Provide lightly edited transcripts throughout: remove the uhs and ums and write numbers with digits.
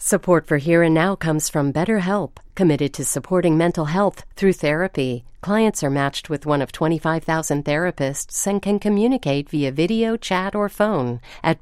Support for Here and Now comes from BetterHelp, committed to supporting mental health through therapy. Clients are matched with one of 25,000 therapists and can communicate via video, chat, or phone at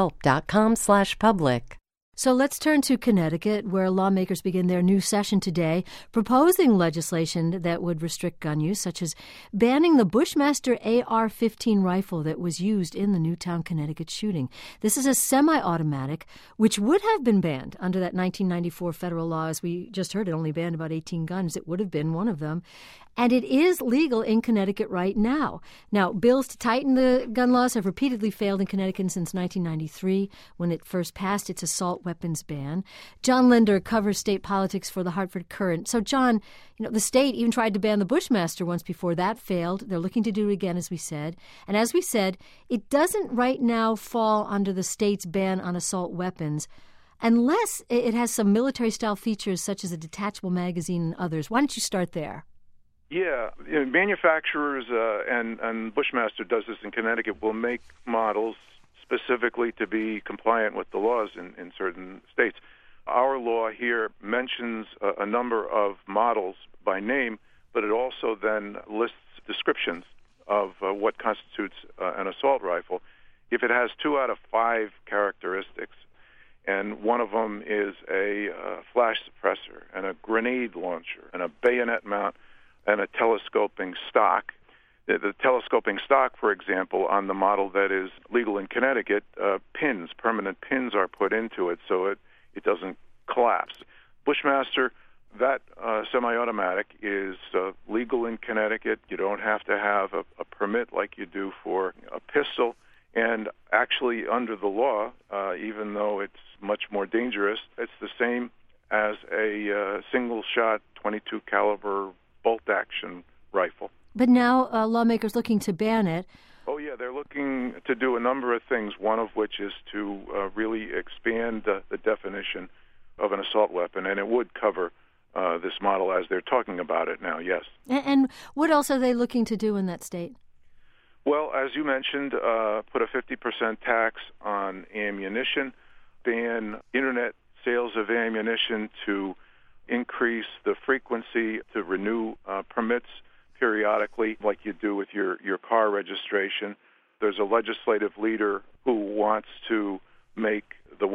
betterhelp.com/public. So let's turn to Connecticut, where lawmakers begin their new session today, proposing legislation that would restrict gun use, such as banning the Bushmaster AR-15 rifle that was used in the Newtown, Connecticut shooting. This is a semi-automatic, which would have been banned under that 1994 federal law. As we just heard, it only banned about 18 guns. It would have been one of them. And it is legal in Connecticut right now. Now, bills to tighten the gun laws have repeatedly failed in Connecticut since 1993, when it first passed its assault weapons ban. John Linder covers state politics for the Hartford Courant. So, John, the state even tried to ban the Bushmaster once before. That failed. They're looking to do it again, as we said. And as we said, it doesn't right now fall under the state's ban on assault weapons, unless it has some military-style features such as a detachable magazine and others. Why don't you start there? Yeah, manufacturers and Bushmaster does this in Connecticut, will make models specifically to be compliant with the laws in certain states. Our law here mentions a number of models by name, but it also then lists descriptions of what constitutes an assault rifle. If it has 2 out of 5 characteristics, and one of them is a flash suppressor and a grenade launcher and a bayonet mount and a telescoping stock. The telescoping stock, for example, on the model that is legal in Connecticut, permanent pins are put into it so it doesn't collapse. Bushmaster, that semi-automatic is legal in Connecticut. You don't have to have a permit like you do for a pistol. And actually, under the law, even though it's much more dangerous, it's the same as a single-shot .22 caliber bolt-action rifle. But now lawmakers looking to ban it. Oh, yeah, they're looking to do a number of things, one of which is to really expand the definition of an assault weapon, and it would cover this model as they're talking about it now, yes. And what else are they looking to do in that state? Well, as you mentioned, put a 50% tax on ammunition, ban Internet sales of ammunition to increase the frequency to renew permits periodically like you do with your car registration. There's a legislative leader who wants to make the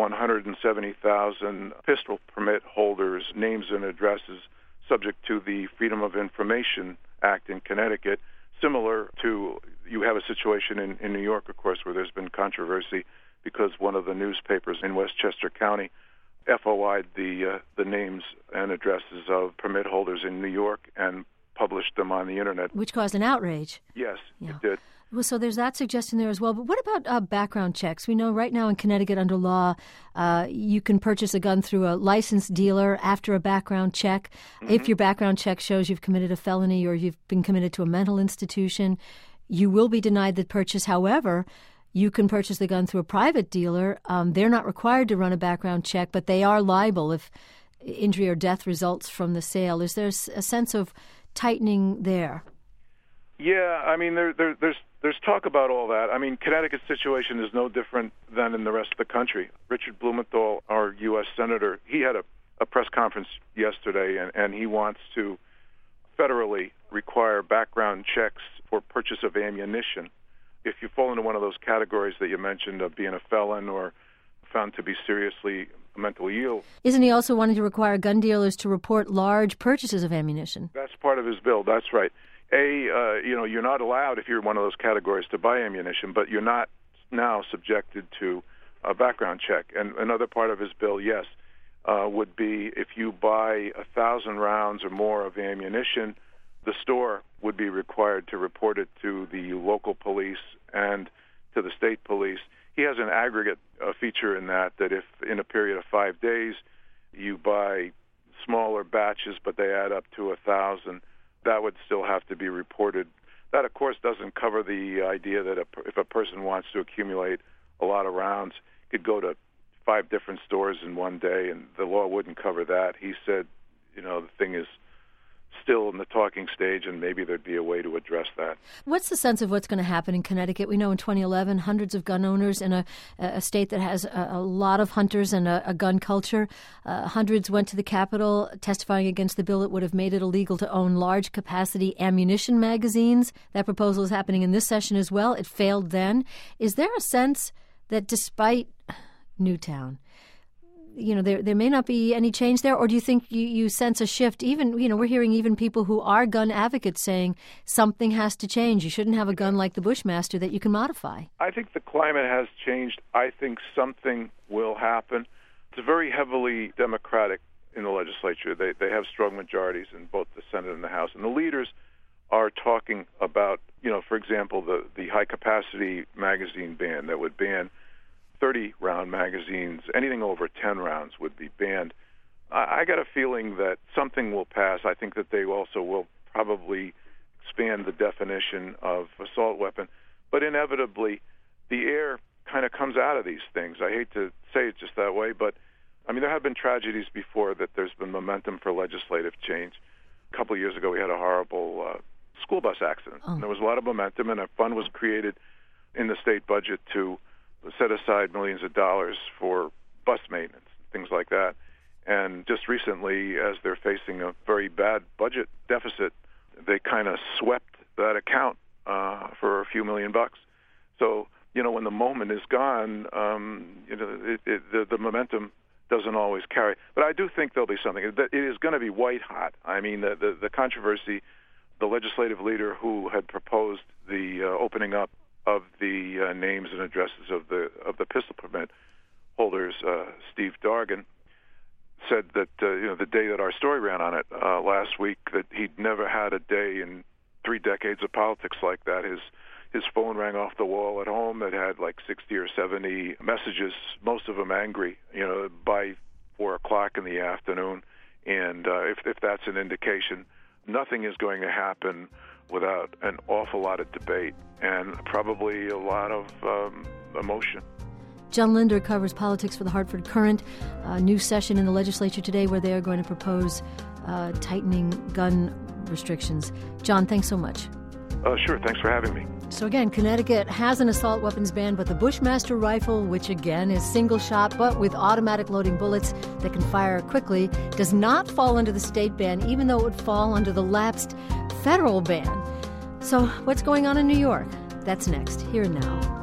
170,000 pistol permit holders' names and addresses subject to the Freedom of Information Act in Connecticut, similar to you have a situation in New York, of course, where there's been controversy because one of the newspapers in Westchester County FOI'd the names and addresses of permit holders in New York and published them on the Internet. Which caused an outrage. Yes, it did. Well, so there's that suggestion there as well. But what about background checks? We know right now in Connecticut under law, you can purchase a gun through a licensed dealer after a background check. Mm-hmm. If your background check shows you've committed a felony or you've been committed to a mental institution, you will be denied the purchase. However, you can purchase the gun through a private dealer. They're not required to run a background check, but they are liable if injury or death results from the sale. Is there a sense of tightening there? Yeah, I mean, there's talk about all that. I mean, Connecticut's situation is no different than in the rest of the country. Richard Blumenthal, our U.S. Senator, he had a press conference yesterday, and he wants to federally require background checks for purchase of ammunition. If you fall into one of those categories that you mentioned of being a felon or found to be seriously mentally ill. Isn't he also wanting to require gun dealers to report large purchases of ammunition? That's part of his bill, that's right. You're not allowed, if you're in one of those categories, to buy ammunition, but you're not now subjected to a background check. And another part of his bill, yes, would be if you buy 1,000 rounds or more of ammunition, the store would be required to report it to the local police and to the state police. He has an aggregate feature in that if in a period of 5 days you buy smaller batches but they add up to 1,000, that would still have to be reported. That, of course, doesn't cover the idea that if a person wants to accumulate a lot of rounds, could go to 5 different stores in one day, and the law wouldn't cover that. He said, the thing is still in the talking stage, and maybe there'd be a way to address that. What's the sense of what's going to happen in Connecticut? We know in 2011, hundreds of gun owners in a state that has a lot of hunters and a gun culture. Hundreds went to the Capitol testifying against the bill that would have made it illegal to own large-capacity ammunition magazines. That proposal is happening in this session as well. It failed then. Is there a sense that despite Newtown, there may not be any change there, or do you think you sense a shift? Even, we're hearing even people who are gun advocates saying something has to change. You shouldn't have a gun like the Bushmaster that you can modify. I think the climate has changed. I think something will happen. It's very heavily Democratic in the legislature. They have strong majorities in both the Senate and the House. And the leaders are talking about, for example, the high-capacity magazine ban that would ban 30-round magazines. Anything over 10 rounds would be banned. I got a feeling that something will pass. I think that they also will probably expand the definition of assault weapon. But inevitably, the air kind of comes out of these things. I hate to say it just that way, but there have been tragedies before that there's been momentum for legislative change. A couple of years ago, we had a horrible school bus accident. And there was a lot of momentum, and a fund was created in the state budget to set aside millions of dollars for bus maintenance, things like that. And just recently, as they're facing a very bad budget deficit, they kind of swept that account for a few $1 million. So, when the moment is gone, the momentum doesn't always carry. But I do think there'll be something. It is going to be white hot. The controversy, the legislative leader who had proposed the opening up of the names and addresses of the pistol permit holders, Steve Dargan, said that the day that our story ran on it last week, that he'd never had a day in 3 decades of politics like that. His phone rang off the wall at home. It had like 60 or 70 messages, most of them angry, by 4 o'clock in the afternoon. And if that's an indication, nothing is going to happen without an awful lot of debate and probably a lot of emotion. John Linder covers politics for the Hartford Courant. A new session in the legislature today where they are going to propose tightening gun restrictions. John, thanks so much. Sure, thanks for having me. So again, Connecticut has an assault weapons ban, but the Bushmaster rifle, which again is single shot but with automatic loading bullets that can fire quickly, does not fall under the state ban, even though it would fall under the lapsed federal ban. So what's going on in New York? That's next, here and now.